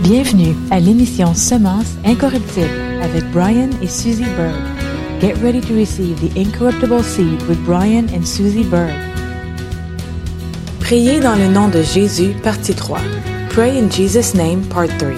Bienvenue à l'émission Semences incorruptibles avec Brian et Susie Bird. Get ready to receive the incorruptible seed with Brian and Susie Bird. Priez dans le nom de Jésus, partie 3. Pray in Jesus' name, part 3.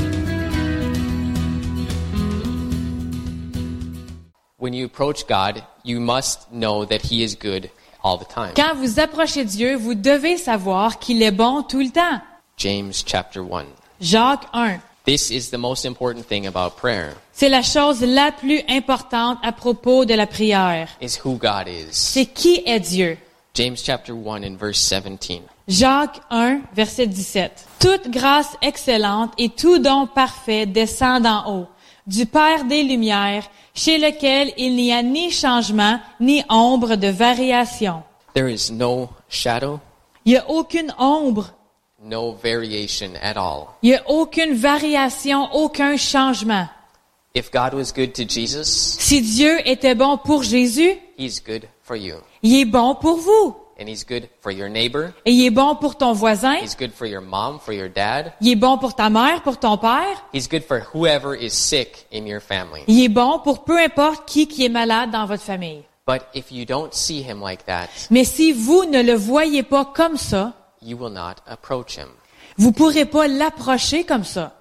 When you approach God, you must know that He is good all the time. Quand vous approchez Dieu, vous devez savoir qu'il est bon tout le temps. James chapter 1. Jacques 1. This is the most important thing about prayer, C'est la chose la plus importante à propos de la prière. is who God is. C'est qui est Dieu. James chapter 1 and verse 17. Jacques 1, verset 17. Toute grâce excellente et tout don parfait descend d'en haut, du Père des Lumières, chez lequel il n'y a ni changement, ni ombre de variation. There is no shadow, Il n'y a aucune ombre, no variation at all. il n'y a aucune variation, aucun changement. If God was good to Jesus, Si Dieu était bon pour Jésus, He's good for you. il est bon pour vous. And He's good for your neighbor. Et il est bon pour ton voisin, He's good for your mom, for your dad. il est bon pour ta mère, pour ton père, He's good for whoever is sick in your family. il est bon pour peu importe qui est malade dans votre famille. But if you don't see Him like that, Mais si vous ne le voyez pas comme ça, you will not approach Him. vous pourrez pas l'approcher comme ça.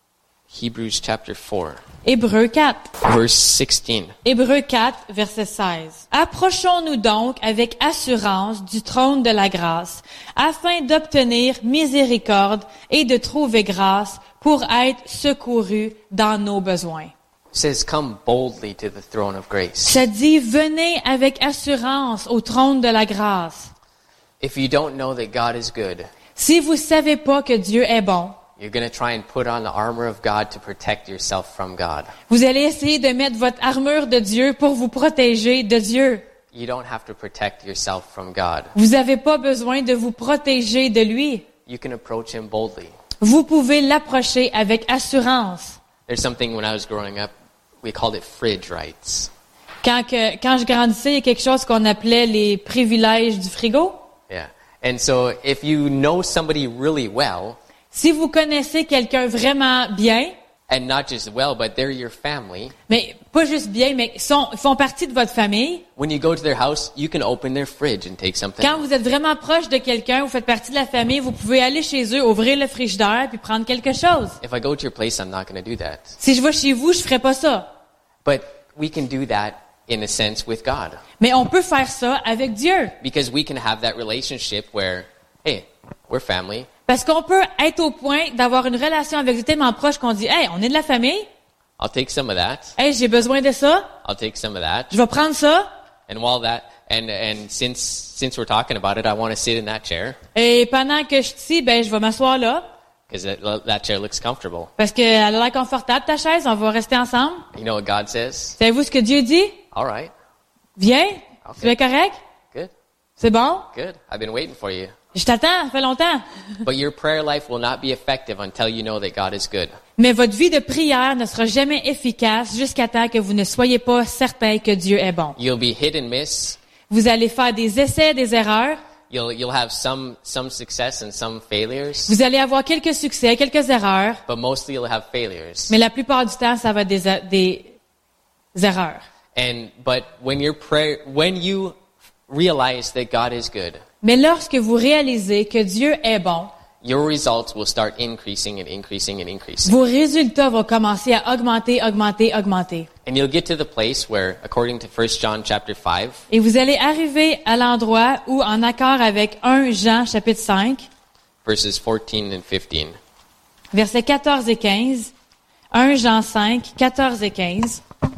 Hebrews chapter 4, Hébreux 4. verse 16. Hébreux 4, verset 16. Approchons-nous donc avec assurance du trône de la grâce, afin d'obtenir miséricorde et de trouver grâce pour être secourus dans nos besoins. It says, come boldly to the throne of grace. Ça dit, venez avec assurance au trône de la grâce. If you don't know that God is good, Si vous savez pas que Dieu est bon, you're going to try and put on the armor of God to protect yourself from God. vous allez essayer de mettre votre armure de Dieu pour vous protéger de Dieu. You don't have to protect yourself from God. Vous n'avez pas besoin de vous protéger de lui. You can approach Him boldly. Vous pouvez l'approcher avec assurance. There's something when I was growing up, we called it fridge rights. Quand je grandissais, il y a quelque chose qu'on appelait les privilèges du frigo. Yeah. And so if you know somebody really well, Si vous connaissez quelqu'un vraiment bien, and not just well, but they're your family, mais pas juste bien, mais font partie de votre famille, when you go to their house, you can open their fridge and take something. quand vous êtes vraiment proche de quelqu'un, vous faites partie de la famille, vous pouvez aller chez eux, ouvrir le frigidaire puis prendre quelque chose. If I go to your place, I'm not going to do that. Si je vais chez vous, je ferai pas ça. But we can do that in a sense with God. Mais on peut faire ça avec Dieu. Because we can have that relationship where, hey, we're family. Parce qu'on peut être au point d'avoir une relation avec Dieu tellement proche qu'on dit, hey, on est de la famille. I'll take some of that. Hey, j'ai besoin de ça. I'll take some of that. Je vais prendre ça. And while that, and since we're talking about it, I want to sit in that chair Et pendant que je suis ici, je vais m'asseoir là. because that chair looks comfortable. Parce qu'elle a l'air confortable, ta chaise. On va rester ensemble. You know what God says? Savez-vous ce que Dieu dit? All right. Viens. Ok. Tu es correct? Good. C'est bon? Good. I've been waiting for you. Je t'attends. Ça fait longtemps. But your prayer life will not be effective until you know that God is good. Mais votre vie de prière ne sera jamais efficace jusqu'à temps que vous ne soyez pas certain que Dieu est bon. You'll be hit and miss. Vous allez faire des essais, des erreurs. You'll have some success and some failures. Vous allez avoir quelques succès, quelques erreurs. But mostly you'll have failures. Mais la plupart du temps, ça va être des erreurs. But when you realize that God is good, Mais lorsque vous réalisez que Dieu est bon, your results will start increasing and increasing and increasing. vos résultats vont commencer à augmenter, augmenter, augmenter. And you'll get to the place where, according to 1 John chapter 5, Et vous allez arriver à l'endroit où, en accord avec 1 Jean chapitre 5, verses 14 and 15, versets 14 et 15, 1 Jean 5, 14 et 15,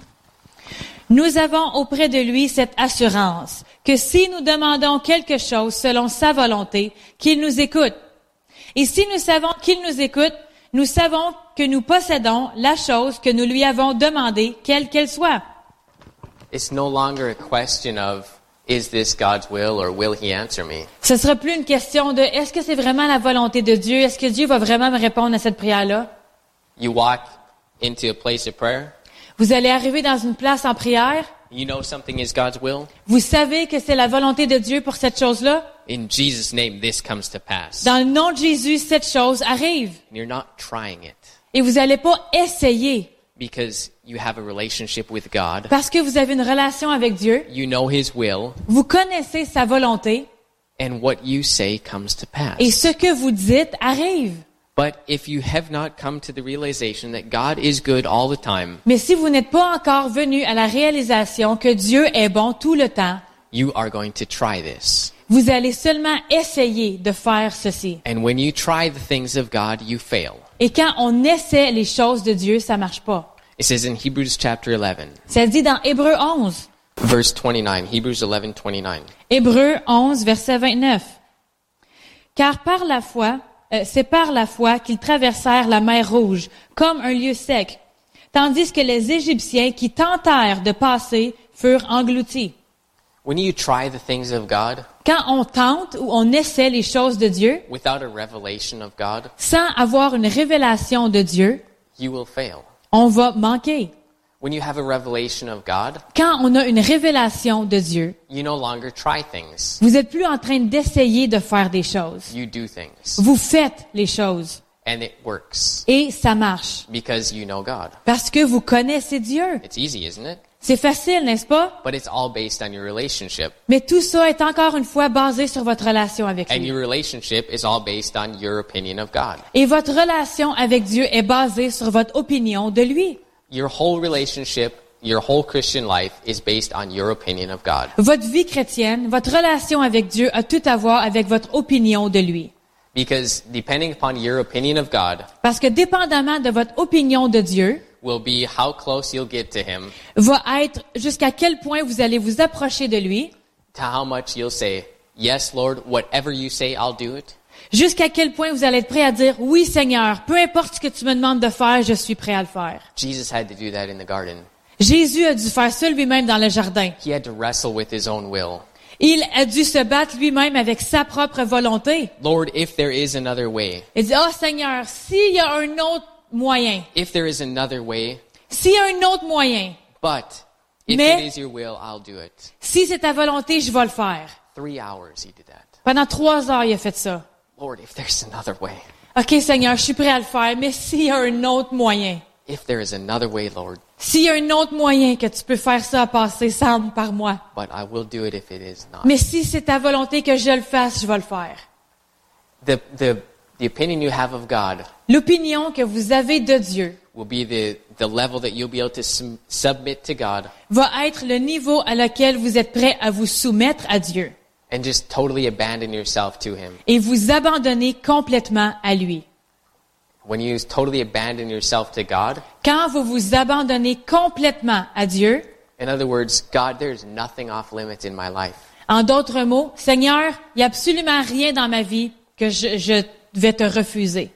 nous avons auprès de lui cette assurance que si nous demandons quelque chose selon sa volonté, qu'il nous écoute. Et si nous savons qu'il nous écoute, nous savons que nous possédons la chose que nous lui avons demandée, quelle qu'elle soit. it's no longer a question of, is this God's will or will He answer me? Ce ne sera plus une question de est-ce que c'est vraiment la volonté de Dieu? Est-ce que Dieu va vraiment me répondre à cette prière-là? You walk into a place of prayer, Vous allez arriver dans une place en prière. you know something is God's will. Vous savez que c'est la volonté de Dieu pour cette chose-là. In Jesus' name, this comes to pass. Dans le nom de Jésus, cette chose arrive. And you're not trying it. Et vous n'allez pas essayer because you have a relationship with God. parce que vous avez une relation avec Dieu. You know His will, Vous connaissez sa volonté and what you say comes to pass. et ce que vous dites arrive. But if you have not come to the realization that God is good all the time, Mais si vous n'êtes pas encore venu à la réalisation que Dieu est bon tout le temps, you are going to try this. vous allez seulement essayer de faire ceci. And when you try the things of God, you fail. Et quand on essaie les choses de Dieu, ça marche pas. It says in Hebrews chapter 11, Ça dit dans Hébreux 11. verse 29, Hebrews 11:29. Hébreux 11, verset 29. Car c'est par la foi qu'ils traversèrent la mer Rouge, comme un lieu sec, tandis que les Égyptiens qui tentèrent de passer furent engloutis. When you try the things of God Quand on tente ou on essaie les choses de Dieu, without a revelation of God, sans avoir une révélation de Dieu, you will fail. on va manquer. When you have a revelation of God, Quand on a une révélation de Dieu, you no longer try things. vous n'êtes plus en train d'essayer de faire des choses. You do things. Vous faites les choses And it works et ça marche because you know God. parce que vous connaissez Dieu. It's easy, isn't it? C'est facile, n'est-ce pas? But it's all based on your relationship. Mais tout ça est encore une fois basé sur votre relation avec And lui. your relationship is all based on your opinion of God. Et votre relation avec Dieu est basée sur votre opinion de lui. Your whole relationship, your whole Christian life is based on your opinion of God. Votre vie chrétienne, votre relation avec Dieu a tout à voir avec votre opinion de lui. Because depending upon your opinion of God Parce que dépendamment de votre opinion de Dieu, will be how close you'll get to Him, va être jusqu'à quel point vous allez vous approcher de lui, to how much you'll say, yes, Lord, whatever you say, I'll do it. jusqu'à quel point vous allez être prêt à dire « Oui, Seigneur, peu importe ce que tu me demandes de faire, je suis prêt à le faire. Jesus had to do that in the garden. » Jésus a dû faire ça lui-même dans le jardin. He had to wrestle with His own will. Il a dû se battre lui-même avec sa propre volonté. Lord, if there is another way, Il dit « Oh Seigneur, s'il y a un autre moyen, if there is another way, s'il y a un autre moyen, but if Mais- it is your will, I'll do it. si c'est ta volonté, je vais le faire. 3 hours He did that. Pendant 3 heures, il a fait ça. Lord, if there's another way, OK Seigneur, je suis prêt à le faire, mais s'il y a un autre moyen, if there is another way, Lord, s'il y a un autre moyen que tu peux faire ça à passer sans par moi, but I will do it if it is not. mais si c'est ta volonté que je le fasse, je vais le faire. The opinion you have of God L'opinion que vous avez de Dieu will be the level that you'll be able to submit to God va être le niveau à lequel vous êtes prêt à vous soumettre à Dieu and just totally abandon yourself to Him. et vous abandonner complètement à lui. When you totally abandon yourself to God, Quand vous vous abandonnez complètement à Dieu, in other words, God, there's nothing off limits in my life. en d'autres mots, Seigneur, il n'y a absolument rien dans ma vie que je vais te refuser.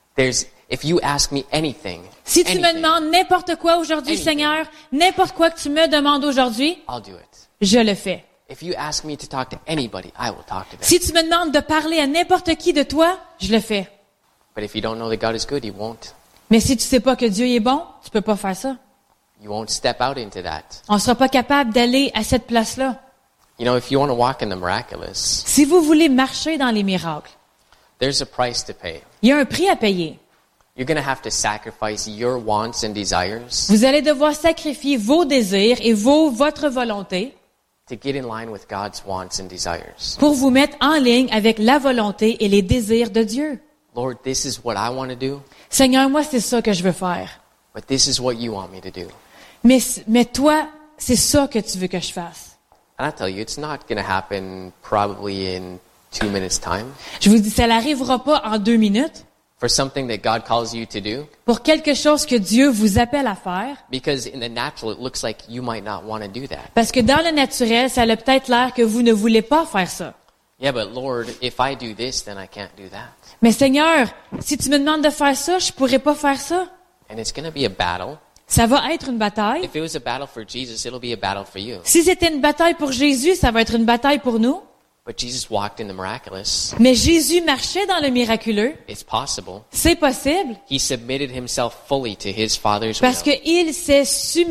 If you ask me anything, Si tu me anything, demandes n'importe quoi aujourd'hui, Anything. Seigneur, n'importe quoi que tu me demandes aujourd'hui, I'll do it. je le fais. If you ask me to talk to anybody, I will talk to them. Si tu me demandes de parler à n'importe qui de toi, je le fais. But if you don't know that God is good, you won't. Mais si tu sais pas que Dieu est bon, tu peux pas faire ça. You won't step out into that. On sera pas capable d'aller à cette place-là. You know, if you want to walk in the miraculous, Si vous voulez marcher dans les miracles, there's a price to pay. il y a un prix à payer. You're going to have to sacrifice your wants and desires Vous allez devoir sacrifier vos désirs et votre volonté to get in line with God's wants and desires. pour vous mettre en ligne avec la volonté et les désirs de Dieu. Lord, this is what I want to do, Seigneur, moi, c'est ça que je veux faire. but this is what you want me to do. Mais toi, c'est ça que tu veux que je fasse. And I tell you, it's not going to happen probably in 2 minutes' time. Je vous dis, ça n'arrivera pas en 2 minutes For something that God calls you to do, pour quelque chose que Dieu vous appelle à faire. because in the natural, it looks like you might not want to do that. Parce que dans le naturel, ça a peut-être l'air que vous ne voulez pas faire ça. Yeah, but Lord, if I do this, then I can't do that. Mais Seigneur, si tu me demandes de faire ça, je pourrais pas faire ça. And it's going to be a battle. Ça va être une bataille. If it was a battle for Jesus, it'll be a battle for you. Si c'était une bataille pour Jésus, ça va être une bataille pour nous. But Jesus walked in the miraculous. Mais Jésus marchait dans le miraculeux. It's possible. C'est possible He submitted himself fully to his Father's parce will. qu'il s'est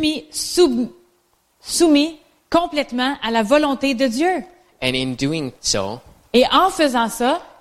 soumis complètement à la volonté de Dieu. And in doing so, Et en faisant ça,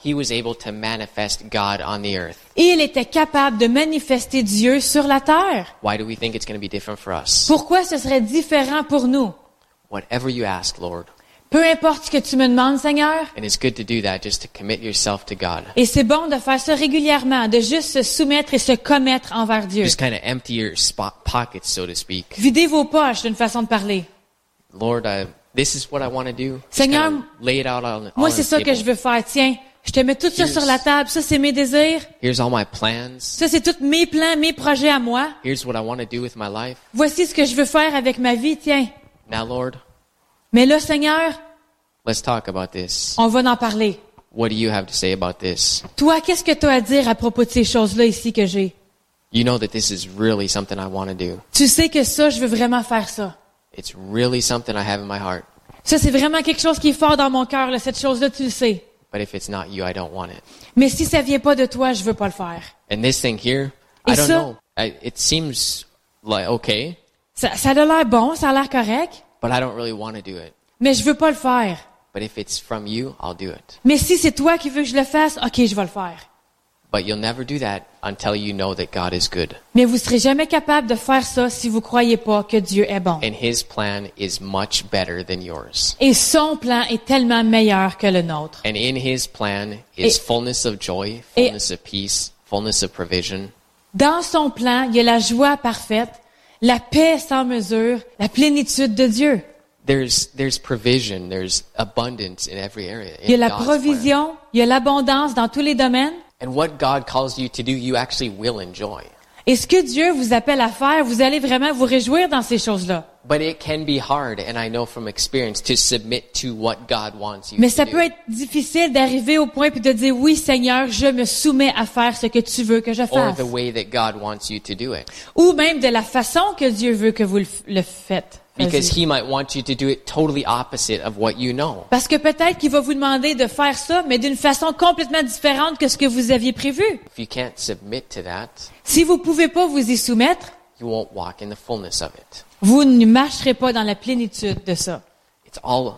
he was able to manifest God on the earth. Il était capable de manifester Dieu sur la terre. Why do we think it's going to be different for us? Pourquoi ce serait différent pour nous? Whatever you ask, Lord. Peu importe ce que tu me demandes, Seigneur. And it's good to do that, just to commit yourself to God. Et c'est bon de faire ça régulièrement, de juste se soumettre et se commettre envers Dieu. Just kind of empty your pockets, so to speak. Videz vos poches d'une façon de parler. Lord, this is what I want to do. Just Seigneur, kind of lay it out all moi on c'est the ça que table. je veux faire. Tiens, je te mets tout ça sur la table. Ça, c'est mes désirs. Here's all my plans. Ça, c'est tous mes plans, mes projets à moi. Here's what I want to do with my life. Voici ce que je veux faire avec ma vie, tiens. Now, Lord, Mais là, Seigneur, let's talk about this. on va en parler. What do you have to say about this? Toi, qu'est-ce que tu as à dire à propos de ces choses-là ici que j'ai? You know that this is really something I want to do. Tu sais que ça, je veux vraiment faire ça. It's really something I have in my heart. Ça, c'est vraiment quelque chose qui est fort dans mon cœur, là, cette chose-là, tu le sais. But if it's not you, I don't want it. Mais si ça vient pas de toi, je veux pas le faire. And this thing here, Et I don't ça- know. It seems like okay, Ça a l'air bon, ça a l'air correct, but I don't really want to do it. mais je veux pas le faire. But if it's from you, I'll do it. Mais si c'est toi qui veux que je le fasse, ok, je vais le faire. But you'll never do that until you know that God is good. Mais vous serez jamais capable de faire ça si vous croyez pas que Dieu est bon. And His plan is much better than yours. Et son plan est tellement meilleur que le nôtre. And in His plan is Et- fullness of joy, Et- fullness of peace, fullness of provision. Dans son plan, il y a la joie parfaite, la paix sans mesure, la plénitude de Dieu. There's provision, there's abundance in every area. Il y a in la God's provision, il y a l'abondance dans tous les domaines. plan. And what God calls you to do, you actually will enjoy. Et ce que Dieu vous appelle à faire, vous allez vraiment vous réjouir dans ces choses-là. But it can be hard, and I know from experience, to submit to what God wants you Mais to ça do. peut être difficile d'arriver au point puis de dire oui Seigneur, je me soumets à faire ce que tu veux que je Or fasse. the way that God wants you to do it. Ou même de la façon que Dieu veut que vous le faites. Because Vas-y. He might want you to do it totally opposite of what you know. Parce que peut-être qu'il va vous demander de faire ça, mais d'une façon complètement différente que ce que vous aviez prévu. If you can't submit to that, Si vous pouvez pas vous y soumettre, you won't walk in the fullness of it. vous ne marcherez pas dans la plénitude de ça. It's all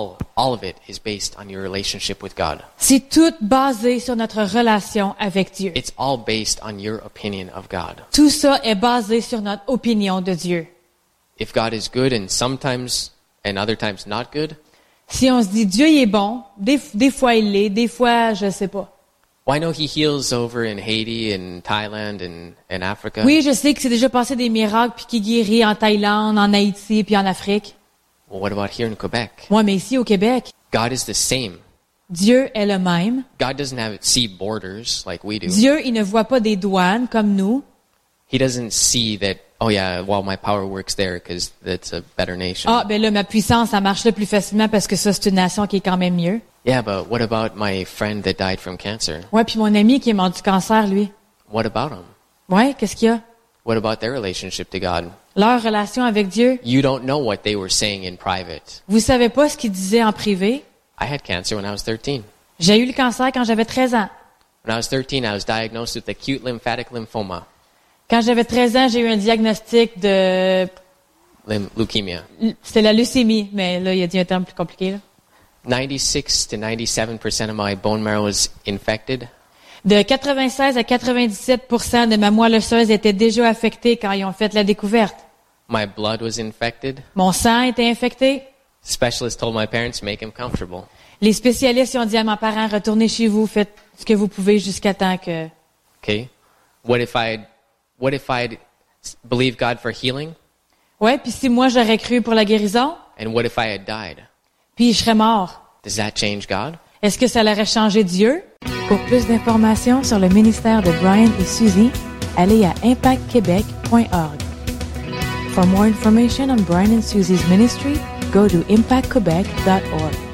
of it is based on your relationship with God. C'est tout basé sur notre relation avec Dieu. It's all based on your opinion of God. Tout ça est basé sur notre opinion de Dieu. If God is good and sometimes and other times not good, Si on se dit Dieu il est bon, des fois il l'est, des fois je sais pas. why no He heals over in Haiti and Thailand and Africa? Oui, je sais que c'est déjà passé des miracles puis qu'il guérit en Thaïlande, en Haïti puis en Afrique. Well, what about here in Quebec? Moi, mais ici au Québec, God is the same. Dieu est le même. God doesn't see borders like we do. Dieu, il ne voit pas des douanes comme nous. He doesn't see that, oh yeah, well, my power works there because that's a better nation. Ah, ben là, ma puissance, ça marche là plus facilement parce que ça, c'est une nation qui est quand même mieux. Yeah, but what about my friend that died from cancer? Ouais, puis mon ami qui est mort du cancer, lui. What about him? Ouais, qu'est-ce qu'il y a? What about their relationship to God? Leur relation avec Dieu. You don't know what they were saying in private. Vous savez pas ce qu'il disait en privé? I had cancer when I was 13. J'ai eu le cancer quand j'avais 13 ans. When I was 13, I was diagnosed with acute lymphatic lymphoma, Quand j'avais 13 ans, j'ai eu un diagnostic de... leukemia. C'était la leucémie, mais là, il a dit un terme plus compliqué, là. 96 to 97% of my bone marrow was infected. De 96 à 97% de ma moelle osseuse était déjà affectée quand ils ont fait la découverte. My blood was infected. Mon sang était infecté. Specialists told my parents to make him comfortable. Les spécialistes ils ont dit à mes parents, retournez chez vous, faites ce que vous pouvez jusqu'à temps que... Okay? What if I'd believed God for healing? Ouais, puis si moi j'aurais cru pour la guérison, And what if I had died? puis je serais mort, Does that change God? est-ce que ça l'aurait changé Dieu? Pour plus d'informations sur le ministère de Brian et Suzy, allez à impactquebec.org. For more information on Brian and Suzy's ministry, go to impactquebec.org.